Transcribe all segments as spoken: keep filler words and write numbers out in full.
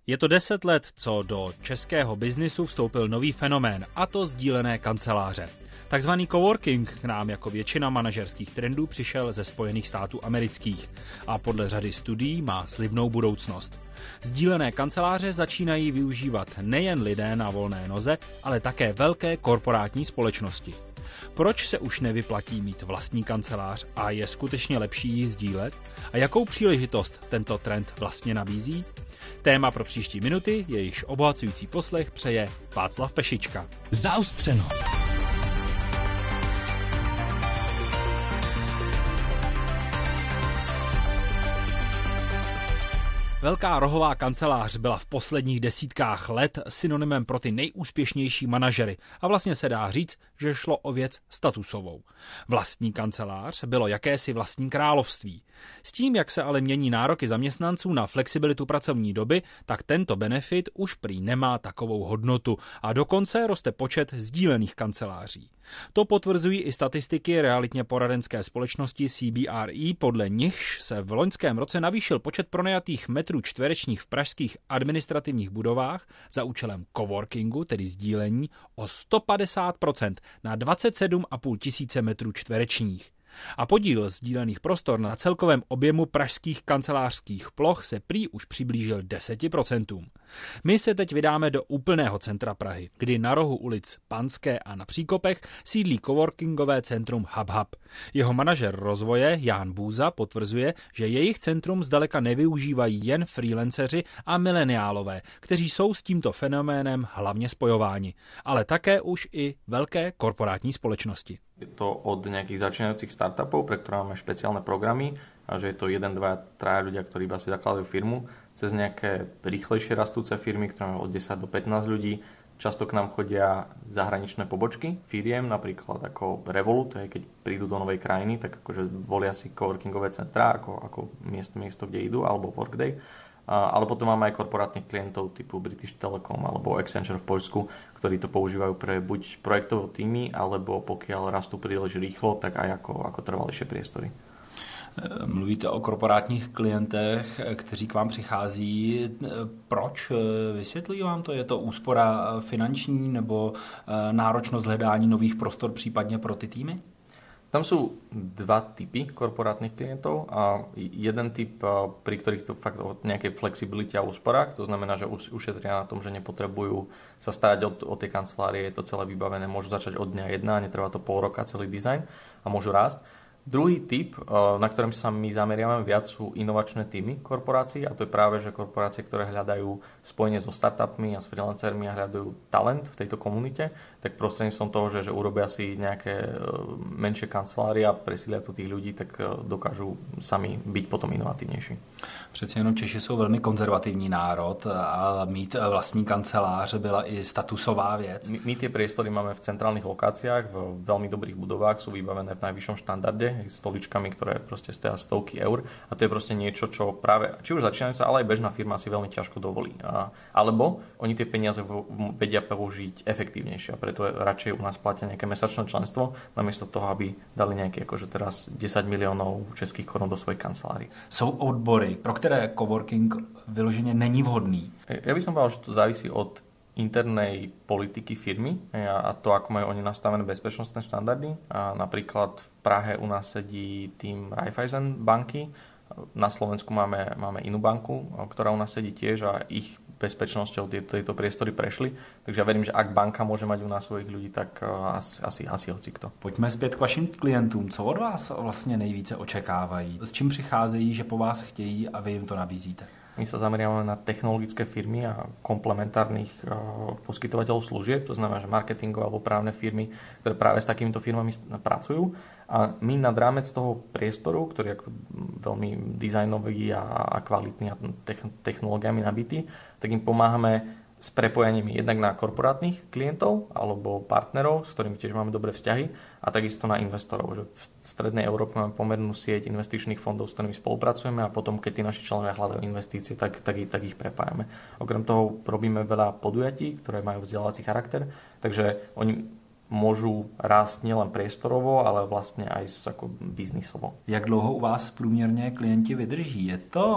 Je to deset let, co do českého biznisu vstoupil nový fenomén, a to sdílené kanceláře. Takzvaný coworking k nám jako většina manažerských trendů přišel ze Spojených států amerických a podle řady studií má slibnou budoucnost. Sdílené kanceláře začínají využívat nejen lidé na volné noze, ale také velké korporátní společnosti. Proč se už nevyplatí mít vlastní kancelář a je skutečně lepší ji sdílet? A jakou příležitost tento trend vlastně nabízí? Téma pro příští minuty, jejíž obohacující poslech přeje Václav Pešička. Zaostřeno. Velká rohová kancelář byla v posledních desítkách let synonymem pro ty nejúspěšnější manažery a vlastně se dá říct, že šlo o věc statusovou. Vlastní kancelář bylo jakési vlastní království. S tím, jak se ale mění nároky zaměstnanců na flexibilitu pracovní doby, tak tento benefit už prý nemá takovou hodnotu a dokonce roste počet sdílených kanceláří. To potvrzují i statistiky realitně poradenské společnosti C B R E, podle nichž se v loňském roce navýšil počet pronajatých metrů čtverečních v pražských administrativních budovách za účelem coworkingu, tedy sdílení, o sto padesát procent na dvacet sedm a půl tisíce metrů čtverečních. A podíl sdílených prostor na celkovém objemu pražských kancelářských ploch se prý už přiblížil deset procent. My se teď vydáme do úplného centra Prahy, kdy na rohu ulic Panské a na Příkopech sídlí coworkingové centrum HubHub. Jeho manažer rozvoje Jan Bůza potvrzuje, že jejich centrum zdaleka nevyužívají jen freelanceři a mileniálové, kteří jsou s tímto fenoménem hlavně spojováni, ale také už i velké korporátní společnosti. Je to od nejakých začínajúcich startupov, pre ktoré máme špeciálne programy, a že je to jeden, dva, traja ľudia, ktorí iba si zakladajú firmu, cez nejaké rýchlejšie rastúce firmy, ktoré máme od desať do pätnásť ľudí. Často k nám chodia zahraničné pobočky firiem, napríklad ako Revolut, keď prídu do novej krajiny, tak akože volia si coworkingové centrá ako, ako miesto, miesto, kde idú, alebo Workday. Ale potom máme aj korporátnych klientov typu British Telecom alebo Accenture v Poľsku, ktorí to používajú pre buď projektové týmy, alebo pokiaľ rastú príliš rýchlo, tak aj ako, ako trvalejšie priestory. Mluvíte o korporátních klientech, kteří k vám přichází. Proč? Vysvětlí vám to? Je to úspora finanční nebo náročnost hledání nových prostor případně pro ty týmy? Tam sú dva typy korporátnych klientov a jeden typ, pri ktorých to fakt o nejakej flexibilite a úsporách, to znamená, že ušetria na tom, že nepotrebujú sa starať o, o tie kancelárie, je to celé vybavené, môžu začať od dňa jedna, netrvá to pol roka celý dizajn a môžu rásť. Druhý typ, na ktorým sa my zameriavame viac, sú inovačné týmy korporácií a to je práve, že korporácie, ktoré hľadajú spojenie so startupmi a s freelancermi a hľadajú talent v tejto komunite, tak prostredníctvom toho, že, že urobia si nejaké menšie kancelárie a presília tu tých ľudí, tak dokážu sami byť potom inovatívnejší. Přeci jenom Češi jsou velmi konzervativní národ a mít vlastní kancelář byla i statusová věc. My, my tie priestory máme v centrálnych lokáciách, v veľmi dobrých budovách, sú vybavené v najvyššom štandarde, stoličkami, ktoré proste stoja stovky eur a to je proste niečo, čo práve, či už začínajúca, ale aj bežná firma si veľmi ťažko dovolí. A, alebo oni tie peniaze v, vedia použiť efektívnejšie a preto radšej u nás platia nejaké mesačné členstvo, namiesto toho, aby dali nejaké akože teraz desať miliónov českých korun do svojich kancelárií. Jsou odbory, pro které coworking vyloženě není vhodný? Ja by som povedal, že to závisí od internej politiky firmy a to, ako majú oni nastavené bezpečnostné štandardy. A napríklad v Prahe u nás sedí tým Raiffeisen banky, na Slovensku máme, máme inú banku, ktorá u nás sedí tiež a ich bezpečnosťou tieto, tieto priestory prešli. Takže ja verím, že ak banka môže mať u nás svojich ľudí, tak asi, asi, asi hocikto. Pojďme zpět k vašim klientům. Co od vás vlastně nejvíce očekávají? S čím přicházejí, že po vás chtějí a vy jim to nabízíte? My sa zameriavame na technologické firmy a komplementárnych uh, poskytovateľov služieb, to znamená, že marketingové alebo právne firmy, ktoré práve s takýmito firmami pracujú. A my nad rámec toho priestoru, ktorý je veľmi dizajnový a, a kvalitný a technológiami nabitý, tak im pomáhame s prepojením jednak na korporátnych klientov alebo partnerov, s ktorými tiež máme dobré vzťahy a takisto na investorov. Že v strednej Európe máme pomernú sieť investičných fondov, s ktorými spolupracujeme a potom, keď tí naši členovia hľadajú investície, tak, tak, tak ich prepájame. Okrem toho robíme veľa podujatí, ktoré majú vzdelávací charakter, takže oni môžu rásť nielen priestorovo, ale vlastne aj ako biznisovo. Jak dlouho u vás průměrně klienti vydrží? Je to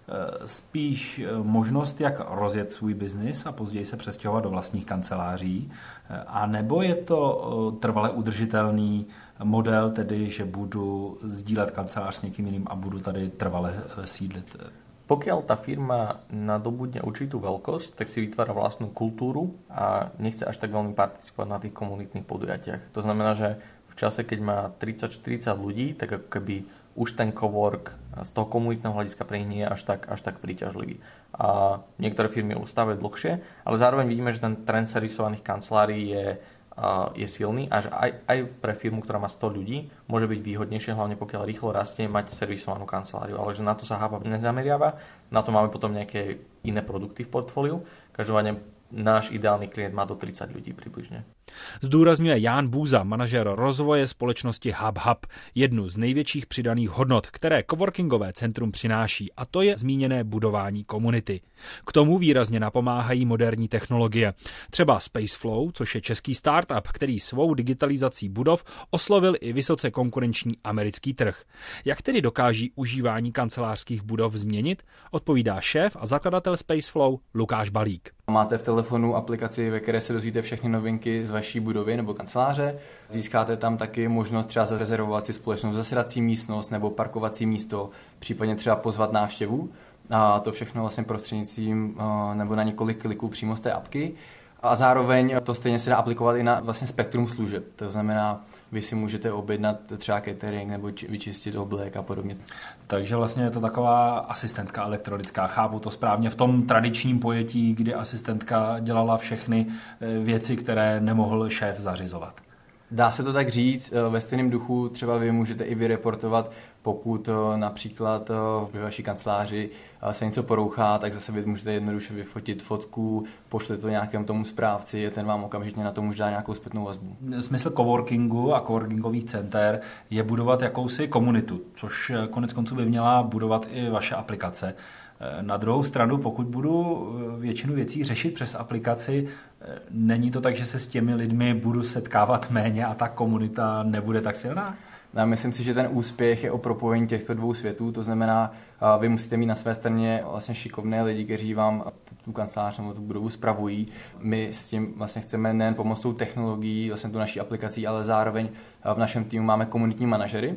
spíš možnost, jak rozjet svůj biznis a později se přestěhovat do vlastních kanceláří, a nebo je to trvale udržitelný model, tedy že budu sdílet kancelář s někým jiným a budu tady trvale sídlit? Pokiaľ tá firma nadobudne určitú veľkosť, tak si vytvára vlastnú kultúru a nechce až tak veľmi participovať na tých komunitných podujatiach. To znamená, že v čase, keď má tridsať štyridsať ľudí, tak ako keby už ten cowork z toho komunitného hľadiska pre nich nie je až tak, až tak príťažlivý. A niektoré firmy ustávajú dlhšie, ale zároveň vidíme, že ten trend servisovaných kancelárií je je silný a že aj, aj pre firmu, ktorá má sto ľudí, môže byť výhodnejšie, hlavne pokiaľ rýchlo rastie, mať servisovanú kanceláriu. Ale že na to sa HubHub nezameriava, na to máme potom nejaké iné produkty v portfóliu. Každopádne náš ideálny klient má do tridsať ľudí približne. Zdůrazňuje Ján Bůza, manažer rozvoje společnosti HubHub, jednu z největších přidaných hodnot, které coworkingové centrum přináší, a to je zmíněné budování komunity. K tomu výrazně napomáhají moderní technologie. Třeba Spaceflow, což je český startup, který svou digitalizací budov oslovil i vysoce konkurenční americký trh. Jak tedy dokáží užívání kancelářských budov změnit, odpovídá šéf a zakladatel Spaceflow Lukáš Balík. Máte v telefonu aplikaci, ve které se dozvíte všechny novinky z vaší budovy nebo kanceláře. Získáte tam taky možnost třeba zarezervovat si společnou zasedací místnost nebo parkovací místo, případně třeba pozvat návštěvu. A to všechno vlastně prostřednictvím nebo na několik kliků přímo z té apky. A zároveň to stejně se dá aplikovat i na vlastně spektrum služeb. To znamená, vy si můžete objednat třeba catering nebo vyčistit oblek a podobně. Takže vlastně je to taková asistentka elektronická. Chápu to správně v tom tradičním pojetí, kdy asistentka dělala všechny věci, které nemohl šéf zařizovat. Dá se to tak říct, ve stejném duchu třeba vy můžete i vyreportovat, pokud například ve vaší kanceláři se něco porouchá, tak zase vy můžete jednoduše vyfotit fotku, pošlete to nějakému tomu správci a ten vám okamžitě na to může dát nějakou zpětnou vazbu. Smysl coworkingu a coworkingových center je budovat jakousi komunitu, což konec konců by měla budovat i vaše aplikace. Na druhou stranu, pokud budu většinu věcí řešit přes aplikaci, není to tak, že se s těmi lidmi budu setkávat méně a ta komunita nebude tak silná? Já myslím si, že ten úspěch je o propojení těchto dvou světů, to znamená, vy musíte mít na své straně vlastně šikovné lidi, kteří vám tu kancelář nebo tu budovu spravují. My s tím vlastně chceme nejen pomoct tou technologií, vlastně tu naší aplikací, ale zároveň v našem týmu máme komunitní manažery.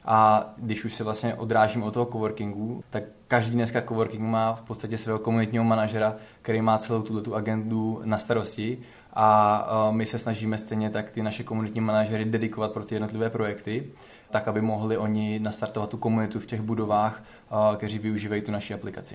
A když už se vlastně odrážím od toho coworkingu, tak každý dneska coworking má v podstatě svého komunitního manažera, který má celou tuto agendu na starosti. A my se snažíme stejně tak ty naše komunitní manažery dedikovat pro ty jednotlivé projekty, tak aby mohli oni nastartovat tu komunitu v těch budovách, kteří využívají tu naši aplikaci.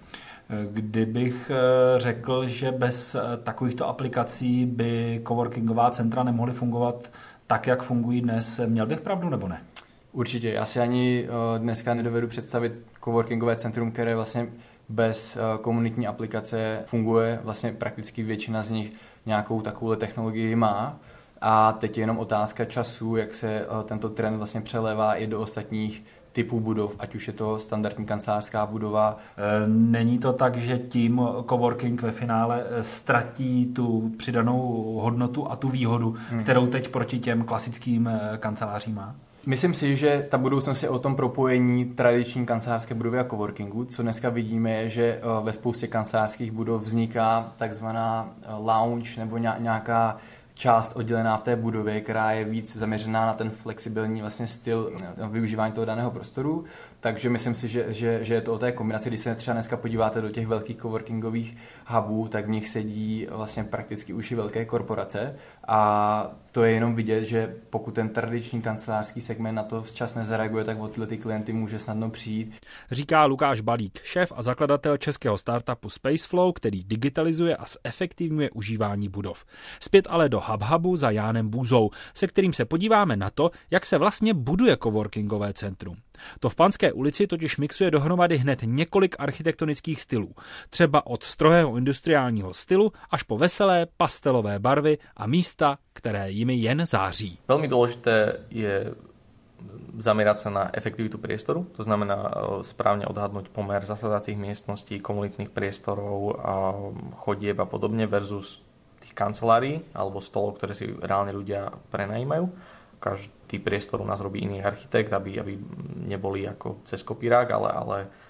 Kdybych řekl, že bez takovýchto aplikací by coworkingová centra nemohly fungovat tak, jak fungují dnes, měl bych pravdu nebo ne? Určitě. Já si ani dneska nedovedu představit coworkingové centrum, které vlastně bez komunitní aplikace funguje. Vlastně prakticky většina z nich nějakou takovou technologii má. A teď je jenom otázka času, jak se tento trend vlastně přelévá i do ostatních typů budov, ať už je to standardní kancelářská budova. Není to tak, že tím coworking ve finále ztratí tu přidanou hodnotu a tu výhodu, hmm. kterou teď proti těm klasickým kancelářím má? Myslím si, že ta budoucnost je o tom propojení tradiční kancelářské budovy a coworkingu. Co dneska vidíme je, že ve spoustě kancelářských budov vzniká takzvaná lounge nebo nějaká část oddělená v té budově, která je víc zaměřená na ten flexibilní vlastně styl využívání toho daného prostoru. Takže myslím si, že, že, že je to o té kombinaci. Když se třeba dneska podíváte do těch velkých coworkingových hubů, tak v nich sedí vlastně prakticky už i velké korporace a to je jenom vidět, že pokud ten tradiční kancelářský segment na to včas nezareaguje, tak o tyhle ty klienty může snadno přijít. Říká Lukáš Balík, šéf a zakladatel českého startupu Spaceflow, který digitalizuje a zefektivňuje užívání budov. Zpět ale do HubHubu za Jánem Bůzou, se kterým se podíváme na to, jak se vlastně buduje coworkingové centrum. To v Panské ulici totiž mixuje dohromady hned několik architektonických stylů. Třeba od strohého industriálního stylu až po veselé pastelové barvy a místa, které jimi jen září. Veľmi dôležité je zamerať sa na efektivitu priestoru, to znamená správne odhadnúť pomer zasadacích miestností, komunitných priestorov, chodieb a podobne versus tých kancelárií alebo stolov, ktoré si reálne ľudia prenajímajú. Každý priestor u nás robí iný architekt, aby, aby neboli ako cez kopírák, ale, ale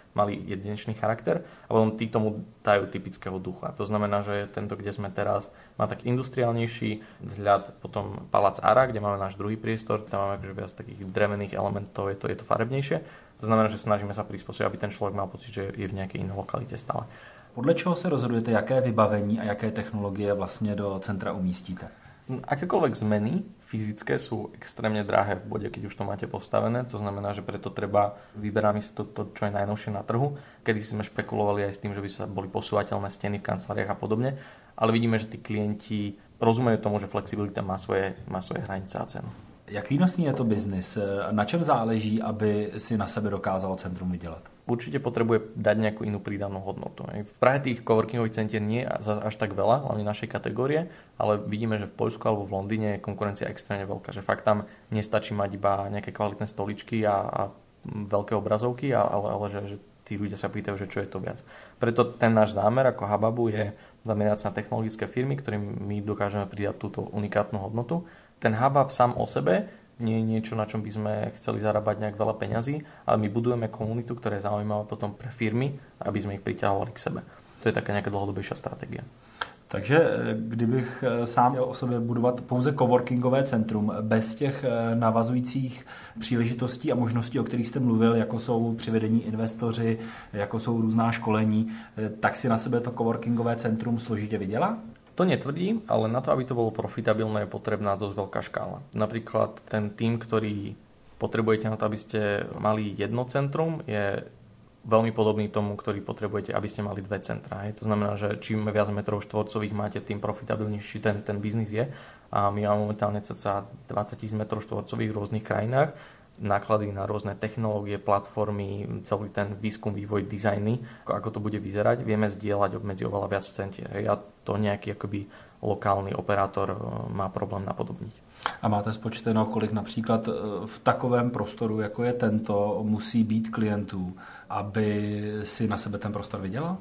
mali jedinečný charakter a potom tí tomu dajú typického ducha. To znamená, že tento, kde sme teraz, má tak industriálnejší vzhľad, potom Palác Ara, kde máme náš druhý priestor, tam máme akože viac takých drevených elementov, je to, je to farebnejšie. To znamená, že snažíme sa prispôsobiť, aby ten človek mal pocit, že je v nejakej inej lokalite stále. Podle čeho se rozhodujete, jaké vybavení a jaké technologie vlastně do centra umístíte? Akékoľvek zmeny fyzické sú extrémne drahé v bode, keď už to máte postavené. To znamená, že preto treba vyberáme si to, to, čo je najnovšie na trhu. Kedy si sme špekulovali aj s tým, že by sa boli posúvateľné steny v kanceláriách a podobne. Ale vidíme, že tí klienti rozumejú tomu, že flexibilita má svoje, má svoje hranice a cenu. Jak výnosný je to biznis? Na čem záleží, aby si na sebe dokázalo centrum vydělat? Určite potrebuje dať nejakú inú prídanú hodnotu. V Prahe tých coworkingových centier nie je až tak veľa, hlavne našej kategórie, ale vidíme, že v Poľsku alebo v Londýne je konkurencia extrémne veľká, že fakt tam nestačí mať iba nejaké kvalitné stoličky a, a veľké obrazovky, ale, ale že, že tí ľudia sa pýtajú, že čo je to viac. Preto ten náš zámer ako Hababu je zamerať sa na technologické firmy, ktorým my dokážeme pridať túto unikátnu hodnotu. Ten Habab sám o sebe nie je niečo, na čom by sme chceli zarábať nejak veľa peňazí, ale my budujeme komunitu, ktorá je zaujímavá potom pre firmy, aby sme ich priťahovali k sebe. To je taká nejaká dlhodobejšia stratégia. Takže kdybych sám měl o sobě budovat pouze coworkingové centrum bez těch navazujících příležitostí a možností, o kterých jste mluvil, jako jsou přivedení investoři, jako jsou různá školení, tak si na sebe to coworkingové centrum složitě vydělá? To netvrdím, ale na to, aby to bolo profitabilné, je potrebná dosť veľká škála. Napríklad ten tím, ktorý potrebujete na to, aby ste mali jedno centrum, je veľmi podobný tomu, ktorý potrebujete, aby ste mali dve centra. To znamená, že čím viac metrov štvorcových máte, tým profitabilnejší ten, ten biznis je. A my máme momentálne cca dvadsať tisíc metrov štvorcových v rôznych krajinách. Náklady na rôzne technológie, platformy, celý ten výskum, vývoj, dizajny, ako to bude vyzerať, vieme zdieľať medzi oveľa viac centier. A to nejaký akoby lokálny operátor má problém napodobniť. A máte spočteno, kolik například v takovém prostoru, jako je tento, musí být klientů, aby si na sebe ten prostor vydělal?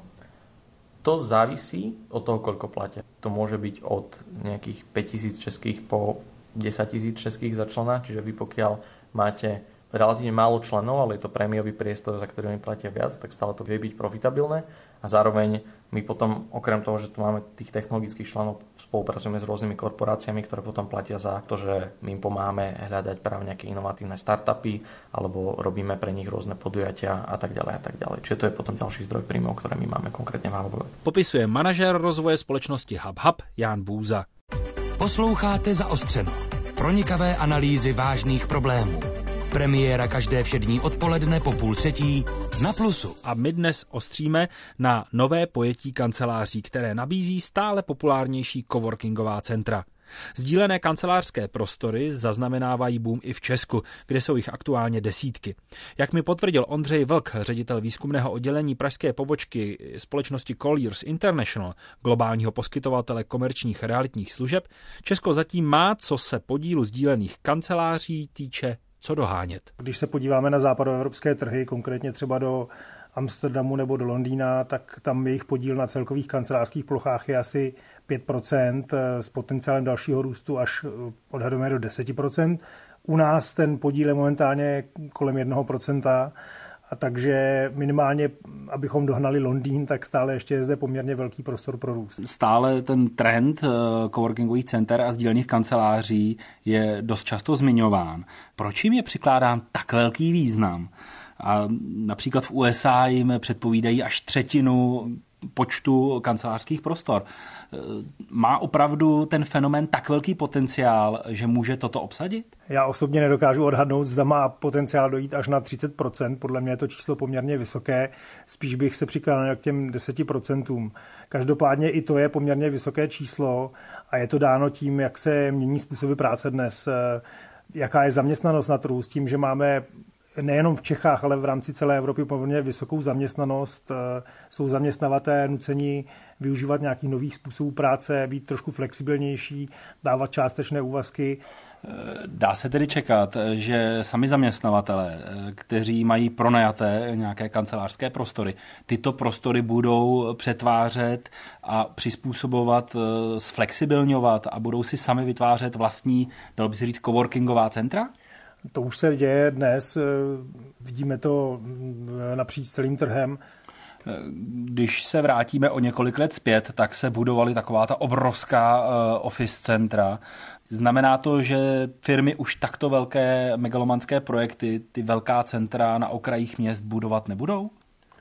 To závisí od toho, koľko platia. To môže byť od nejakých päťtisíc českých po desaťtisíc českých za člena, čiže vy pokiaľ máte relatívne málo členov, ale je to prémiový priestor, za ktorý oni platia viac, tak stále to vie byť profitabilné. A zároveň my potom, okrem toho, že tu máme tých technologických členov, spolupracujeme s rôznymi korporáciami, ktoré potom platia za to, že my im pomáhame hľadať práve nejaké inovatívne startupy, alebo robíme pre nich rôzne podujatia a tak ďalej a tak ďalej. Čiže to je potom ďalší zdroj príjmov, ktoré my máme konkrétne v Hababu. Popisuje manažér rozvoje společnosti HubHub Jan Bůza. Posloucháte Zaostřeno. Pronikavé analýzy vážných problémů. Premiéra každé všední odpoledne po půl třetí na Plusu. A my dnes ostříme na nové pojetí kanceláří, které nabízí stále populárnější coworkingová centra. Sdílené kancelářské prostory zaznamenávají boom i v Česku, kde jsou jich aktuálně desítky. Jak mi potvrdil Ondřej Vlk, ředitel výzkumného oddělení pražské pobočky společnosti Colliers International, globálního poskytovatele komerčních realitních služeb, Česko zatím má, co se podílu sdílených kanceláří týče, co dohánět. Když se podíváme na západoevropské trhy, konkrétně třeba do Amsterdamu nebo do Londýna, tak tam jejich podíl na celkových kancelářských plochách je asi pět procent s potenciálem dalšího růstu až odhadujeme do deset procent. U nás ten podíl je momentálně kolem jednoho procenta, a takže minimálně, abychom dohnali Londýn, tak stále ještě je zde poměrně velký prostor pro růst. Stále ten trend coworkingových center a sdílených kanceláří je dost často zmiňován. Proč jim je přikládán tak velký význam? A například v U S A jim předpovídají až třetinu počtu kancelářských prostor. Má opravdu ten fenomén tak velký potenciál, že může toto obsadit? Já osobně nedokážu odhadnout, zda má potenciál dojít až na třicet procent. Podle mě je to číslo poměrně vysoké. Spíš bych se přiklánil k těm deseti procentům. Každopádně i to je poměrně vysoké číslo a je to dáno tím, jak se mění způsoby práce dnes, jaká je zaměstnanost na trhu, s tím, že máme nejenom v Čechách, ale v rámci celé Evropy poměrně vysokou zaměstnanost. Jsou zaměstnavatelé nuceni využívat nějakých nových způsobů práce, být trošku flexibilnější, dávat částečné úvazky. Dá se tedy čekat, že sami zaměstnavatelé, kteří mají pronajaté nějaké kancelářské prostory, tyto prostory budou přetvářet a přizpůsobovat, zflexibilňovat a budou si sami vytvářet vlastní, dalo by se říct, coworkingová centra? To už se děje dnes, vidíme to napříč celým trhem. Když se vrátíme o několik let zpět, tak se budovaly taková ta obrovská office centra. Znamená to, že firmy už takto velké megalomanské projekty, ty velká centra na okrajích měst budovat nebudou?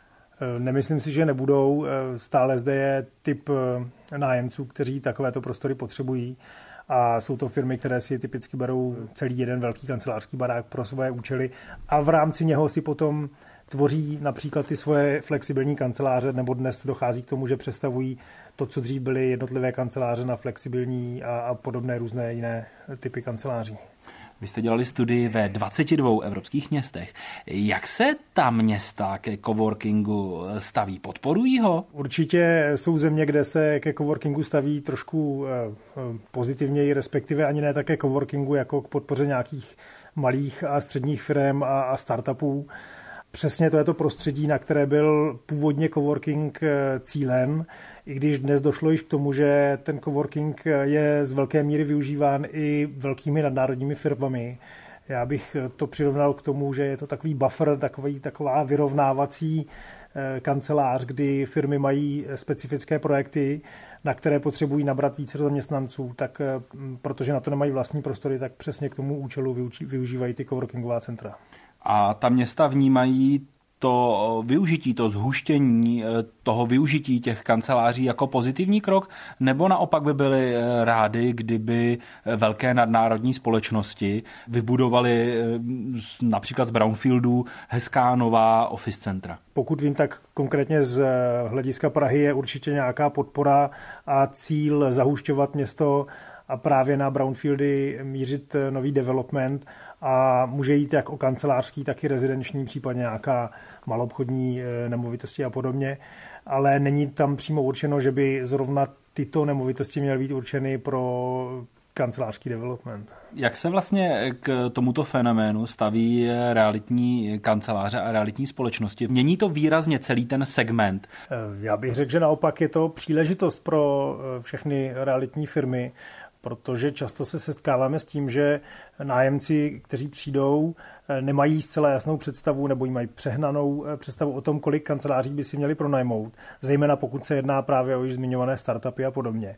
Nemyslím si, že nebudou. Stále zde je typ nájemců, kteří takovéto prostory potřebují. A jsou to firmy, které si typicky berou celý jeden velký kancelářský barák pro svoje účely a v rámci něho si potom tvoří například ty svoje flexibilní kanceláře, nebo dnes dochází k tomu, že přestavují to, co dřív byly jednotlivé kanceláře na flexibilní a, a podobné různé jiné typy kanceláří. Vy jste dělali studii ve dvaceti dvou evropských městech. Jak se ta města ke coworkingu staví? Podporují ho? Určitě jsou země, kde se ke coworkingu staví trošku pozitivněji, respektive ani ne také coworkingu jako k podpoře nějakých malých a středních firm a, a startupů. Přesně to je to prostředí, na které byl původně coworking cílen, i když dnes došlo již k tomu, že ten coworking je z velké míry využíván i velkými nadnárodními firmami. Já bych to přirovnal k tomu, že je to takový buffer, takový, taková vyrovnávací kancelář, kdy firmy mají specifické projekty, na které potřebují nabrat více zaměstnanců, tak protože na to nemají vlastní prostory, tak přesně k tomu účelu využívají ty coworkingová centra. A ta města vnímají to využití, to zhuštění toho využití těch kanceláří jako pozitivní krok, nebo naopak by byly rádi, kdyby velké nadnárodní společnosti vybudovaly například z brownfieldů hezká nová office centra? Pokud vím, tak konkrétně z hlediska Prahy je určitě nějaká podpora a cíl zahušťovat město a právě na brownfieldy mířit nový development. A může jít jak o kancelářský, tak i rezidenční, případně nějaká maloobchodní nemovitosti a podobně. Ale není tam přímo určeno, že by zrovna tyto nemovitosti měly být určeny pro kancelářský development. Jak se vlastně k tomuto fenoménu staví realitní kanceláře a realitní společnosti? Mění to výrazně celý ten segment? Já bych řekl, že naopak je to příležitost pro všechny realitní firmy, protože často se setkáváme s tím, že nájemci, kteří přijdou, nemají zcela jasnou představu nebo jí mají přehnanou představu o tom, kolik kanceláří by si měli pronajmout, zejména pokud se jedná právě o již zmiňované startupy a podobně.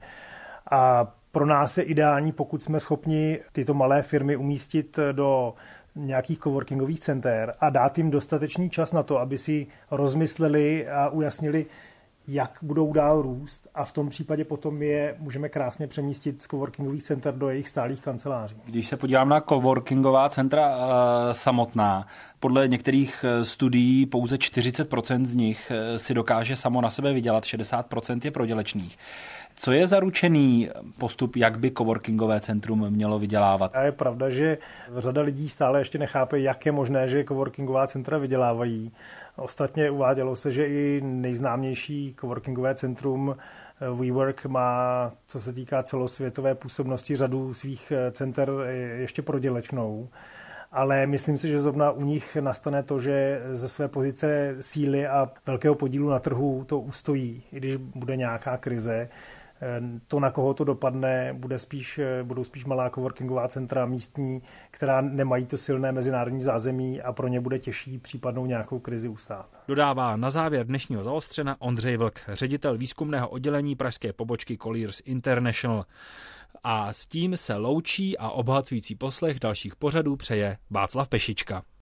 A pro nás je ideální, pokud jsme schopni tyto malé firmy umístit do nějakých coworkingových center a dát jim dostatečný čas na to, aby si rozmysleli a ujasnili, jak budou dál růst, a v tom případě potom je můžeme krásně přemístit z coworkingových center do jejich stálých kanceláří. Když se podívám na coworkingová centra uh, samotná, podle některých studií pouze čtyřicet procent z nich si dokáže samo na sebe vydělat, šedesát procent je prodělečných. Co je zaručený postup, jak by coworkingové centrum mělo vydělávat? A je pravda, že řada lidí stále ještě nechápe, jak je možné, že coworkingová centra vydělávají. Ostatně uvádělo se, že i nejznámější coworkingové centrum WeWork má, co se týká celosvětové působnosti, řadu svých center ještě prodělečnou. Ale myslím si, že zrovna u nich nastane to, že ze své pozice síly a velkého podílu na trhu to ustojí, i když bude nějaká krize. To, na koho to dopadne, bude spíš, budou spíš malá coworkingová centra místní, která nemají to silné mezinárodní zázemí a pro ně bude těžší případnou nějakou krizi ustát. Dodává na závěr dnešního Zaostřena Ondřej Vlk, ředitel výzkumného oddělení pražské pobočky Colliers International. A s tím se loučí a obohacující poslech dalších pořadů přeje Václav Pešička.